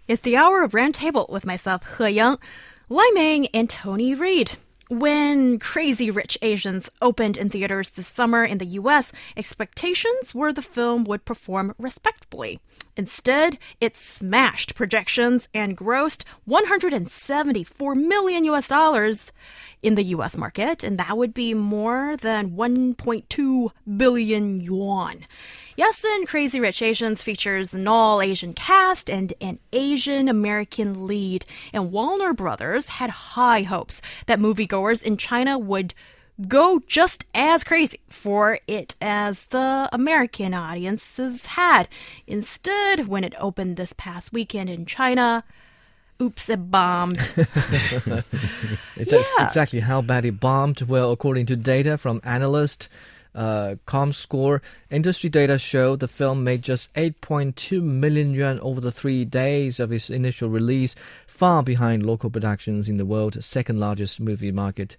It's the hour of Roundtable with myself, He Yang, Lai Ming, and Tony Reed. When Crazy Rich Asians opened in theaters this summer in the US, expectations were the film would perform respectably. Instead, it smashed projections and grossed $174 million in the US market, and that would be more than 1.2 billion yuan. Yes, then Crazy Rich Asians features an all-Asian cast and an Asian-American lead, and Warner Brothers had high hopes that moviegoers in China would go just as crazy for it as the American audiences had. Instead, when it opened this past weekend in China, oops, it bombed. It's exactly how bad it bombed. Well, according to data from analyst ComScore, industry data show the film made just 8.2 million yuan over the 3 days of its initial release, far behind local productions in the world's second largest movie market.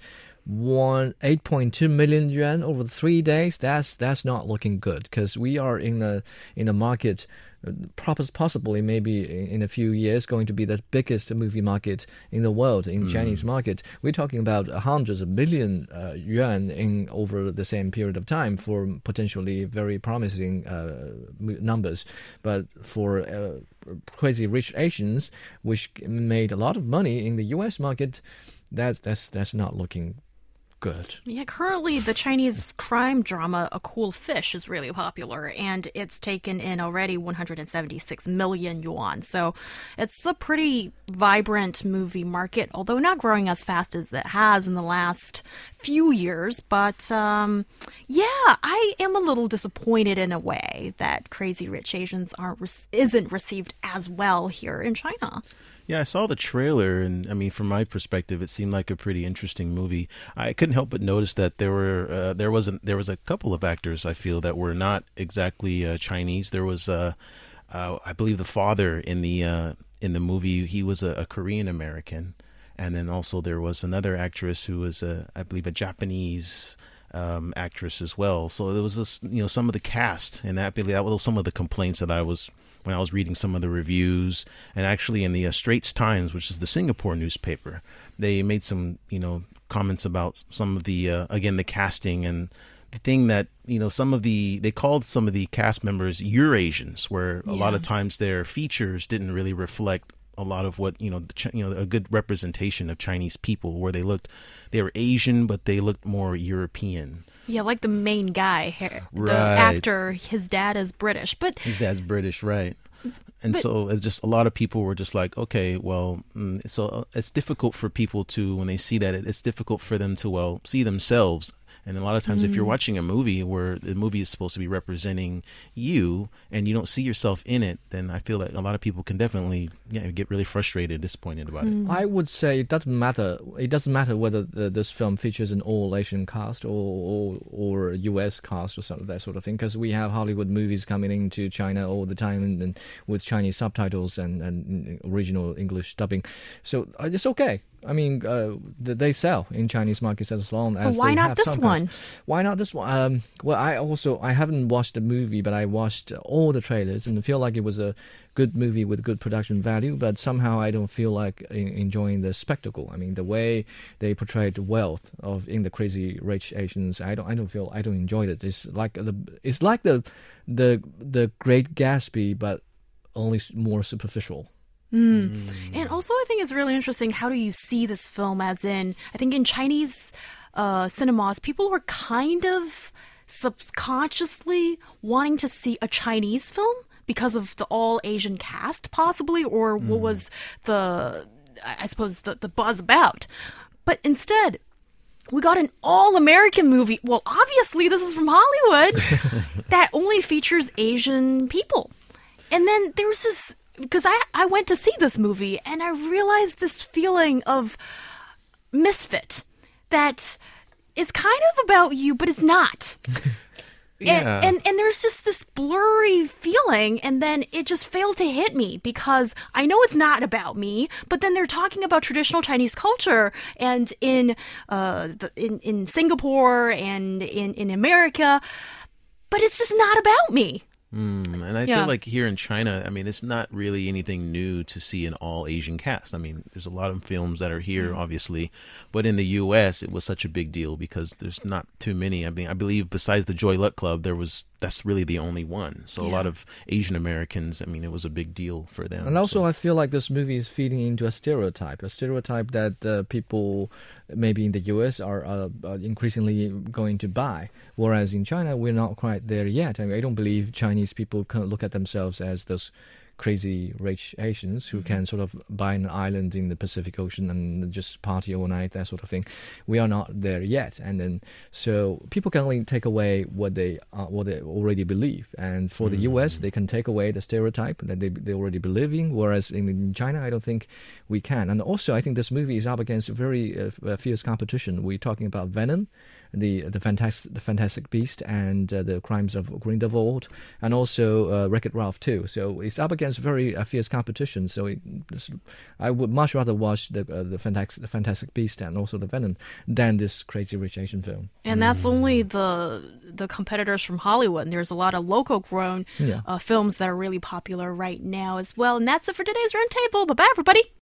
8.2 million yuan over the 3 days. That's not looking good, because we are in a market, possibly maybe in a few years going to be the biggest movie market in the world, in Chinese market. We're talking about hundreds of billion yuan in over the same period of time for potentially very promising numbers. But for Crazy Rich Asians, which made a lot of money in the US market, that's not looking good. Yeah, currently the Chinese crime drama A Cool Fish is really popular, and it's taken in already 176 million yuan. So it's a pretty vibrant movie market, although not growing as fast as it has in the last few years. But I am a little disappointed in a way that Crazy Rich Asians isn't received as well here in China. Yeah, I saw the trailer, and I mean, from my perspective, it seemed like a pretty interesting movie. I couldn't help but notice that there was a couple of actors I feel that were not exactly Chinese. There was, I believe, the father in the movie. He was a Korean American, and then also there was another actress who was I believe a Japanese actress as well. So there was this, some of the cast, and that was some of the complaints that I was. When I was reading some of the reviews, and actually in the Straits Times, which is the Singapore newspaper, they made some, comments about some of the, again, the casting, and the thing that, they called some of the cast members Eurasians, where a lot of times their features didn't really reflect a lot of what, a good representation of Chinese people, where they were Asian, but they looked more European. Yeah, like the main guy, Right. The actor, his dad is British. But his dad's British, right. So it's just a lot of people were just like, okay, well, so it's difficult for people to, when they see that, it's difficult for them to, see themselves. And a lot of times if you're watching a movie where the movie is supposed to be representing you and you don't see yourself in it, then I feel that a lot of people can definitely get really frustrated, disappointed about it. I would say it doesn't matter. It doesn't matter whether this film features an all-Asian cast or US cast or something, that sort of thing, because we have Hollywood movies coming into China all the time and with Chinese subtitles and original English dubbing. So it's okay. I mean, they sell in Chinese markets as long as but why they not have this some one? cast. Why not this one? Well, I haven't watched the movie, but I watched all the trailers and I feel like it was a good movie with good production value, but somehow I don't feel like enjoying the spectacle. I mean, the way they portrayed the wealth in the Crazy Rich Asians, I don't enjoy it. It's like the Great Gatsby, but only more superficial. And also I think it's really interesting, how do you see this film, as in, I think in Chinese cinemas, people were kind of subconsciously wanting to see a Chinese film because of the all-Asian cast, possibly, or what was the buzz about. But instead, we got an all-American movie. Well, obviously, this is from Hollywood that only features Asian people. And then there was this, because I went to see this movie and I realized this feeling of misfit, that it's kind of about you, but it's not. Yeah. And there's just this blurry feeling, and then it just failed to hit me because I know it's not about me, but then they're talking about traditional Chinese culture, and in Singapore and in America, but it's just not about me. And I feel like here in China, I mean, it's not really anything new to see an all Asian cast. I mean, there's a lot of films that are here, obviously, but in the U.S., it was such a big deal because there's not too many. I mean, I believe besides the Joy Luck Club, that's really the only one. So a lot of Asian Americans, I mean, it was a big deal for them. And also, I feel like this movie is feeding into a stereotype that people maybe in the U.S. are increasingly going to buy, whereas in China, we're not quite there yet. I mean, I don't believe Chinese people can look at themselves as those crazy rich Asians who can sort of buy an island in the Pacific Ocean and just party all night, that sort of thing. We are not there yet, and then so people can only take away what they already believe. And for the U.S., they can take away the stereotype that they already believe in, whereas in China, I don't think we can. And also, I think this movie is up against very fierce competition. We're talking about Venom, the Fantastic Beast, and the Crimes of Grindelwald, and also Wreck-It Ralph 2. So it's up against very fierce competition. So I would much rather watch the Fantastic Beast and also the Venom than this Crazy Rich Asian film. And that's only the competitors from Hollywood. And there's a lot of local grown films that are really popular right now as well. And that's it for today's Roundtable. Bye-bye, everybody.